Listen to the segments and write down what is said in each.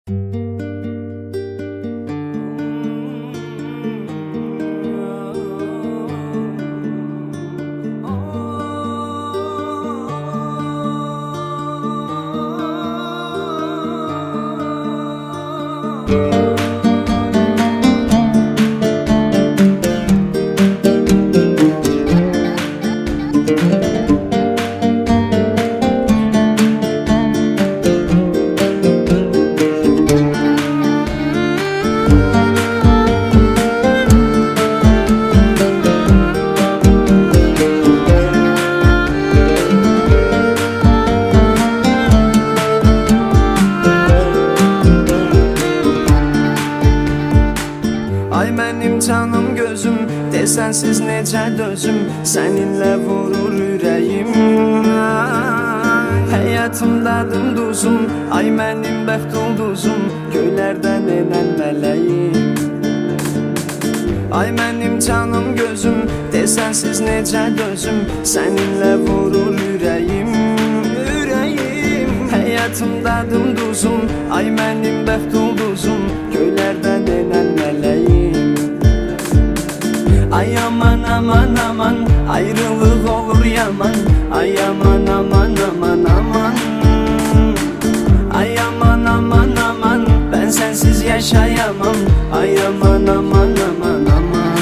Ay mənim canım gözüm, desənsiz necə dözüm, səninlə vurur ürəyim. Həyatımdadım duzum, ay mənim bəxt ulduzum, göylərdən enən mələyim. Ay mənim canım gözüm, desənsiz necə dözüm, səninlə vurur ürəyim. Həyatımdadım duzum, ay mənim bəxt ulduzum, göylərdən enən mələyim. Ay aman aman aman, ayrılıq olur yaman. Ay aman aman aman aman. Ay aman aman aman, ben sensiz yaşayamam. Ay aman aman aman aman.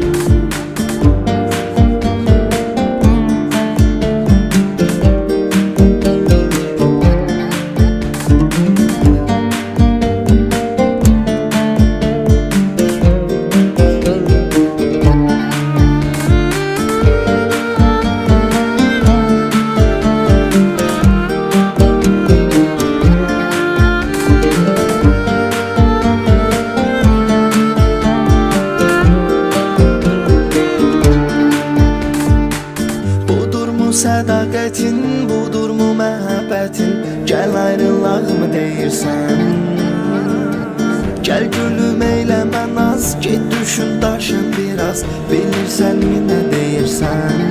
Sədaqətin, budurmu məhəbbətin? Gəl ayrılaq mı deyirsən? Gəl gülüm eyləmə naz, get düşün daşın biraz, bilirsən mi nə deyirsən?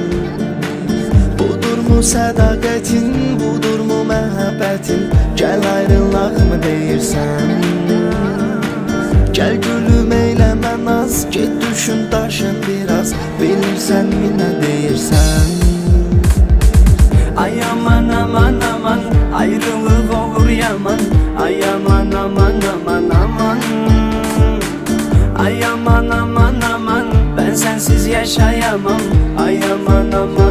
Budurmu sədaqətin, budurmu məhəbbətin? Gəl ayrılaq mı deyirsən? Gəl gülüm eyləmə naz, get düşün daşın biraz, bilirsən mi nə deyirsən? Ay aman aman aman, ayrılıq olur yaman. Ay aman aman aman aman. Ay aman aman aman, ben sensiz yaşayamam. Ay aman aman.